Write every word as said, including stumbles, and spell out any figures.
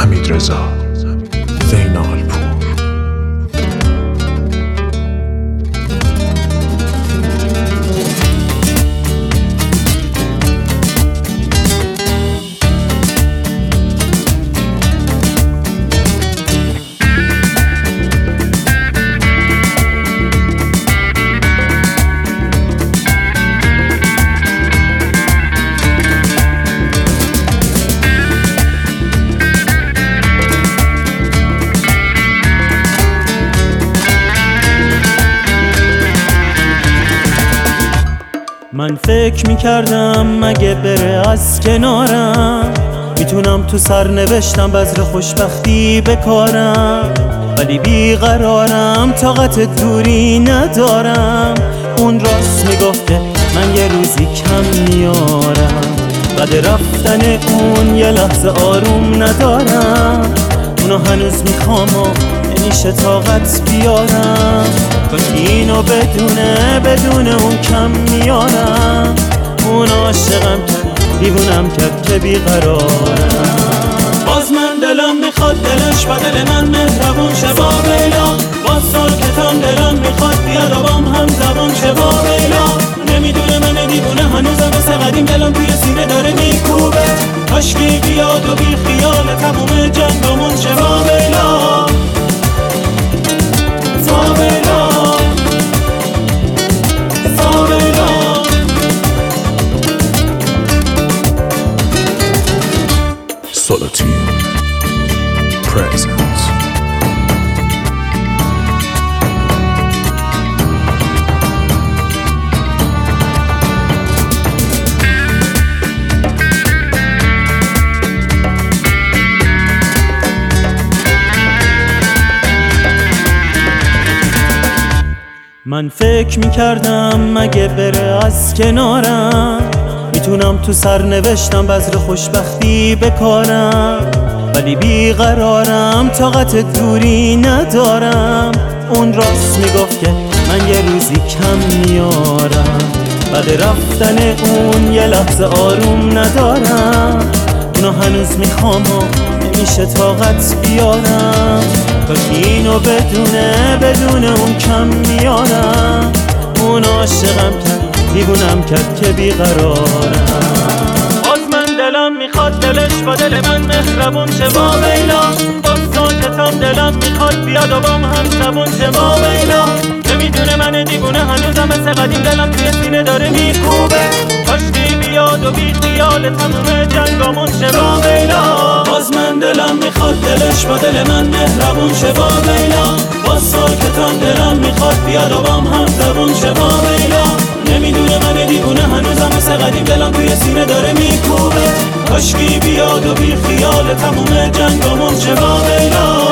حمیدرضا زینالپور. من فکر میکردم مگه بره از کنارم میتونم تو سرنوشتم بذر خوشبختی بکارم، ولی بیقرارم طاقت دوری ندارم. اون راست میگفته من یه روزی کم میارم، بعد رفتن اون یه لحظه آروم ندارم. اونو هنوز میخوام و نمیشه طاقت بیارم، کاش اینو بدونه بدونه اون کم میارم. اون عاشقم کرد دیوونم کرد که بیقرارم. باز من دلم میخواد دلش و دل من مهربون شه با بیلا، باز ساکتم دلم میخواد بیاد و بام هم زبون شه با بیلا. نمیدونه من دیوونه هنوزم مثل قدیم دلم توی سینه داره میکوبه، کاشکی بیاد و بی خیال تموم جنگمون شه با بیلا. Solitude Presence. من فکر میکردم مگه بره از کنارم میتونم تو سرنوشتم بذر خوشبختی بکارم، ولی بیقرارم طاقت دوری ندارم. اون راست میگفت که من یه روزی کم میارم، بعد رفتن اون یه لحظه آروم ندارم. اونو هنوز میخوام و نمیشه طاقت بیارم، کاش اینو بدونه بدونه اون کم میارم. اون عاشقم کرد دیوونم کرد که بیقرارم. باز من دلم میخواد دلش با دل من مهربون شه با بیلا، باز ساکتم دلم میخواد بیاد و بام هم زبون شه با بیلا. نمیدونه من دیوونه هنوزم مثل قدیم دلم توی سینه داره میکوبه، کاشکی بیاد و بی خیال تموم جنگامون شه با بیلا. باز من دلم میخواد دلش با دل من مهربون شه با بیلا، باز ساکتم دلم میخواد بیاد و بام هم زبون شه با بیلا. نمیدونه من دیوونه هنوزم مثل قدیم دلم توی سینه داره میکوبه، کاشکی بیاد و بی خیال تموم جنگامون شه با بیلا.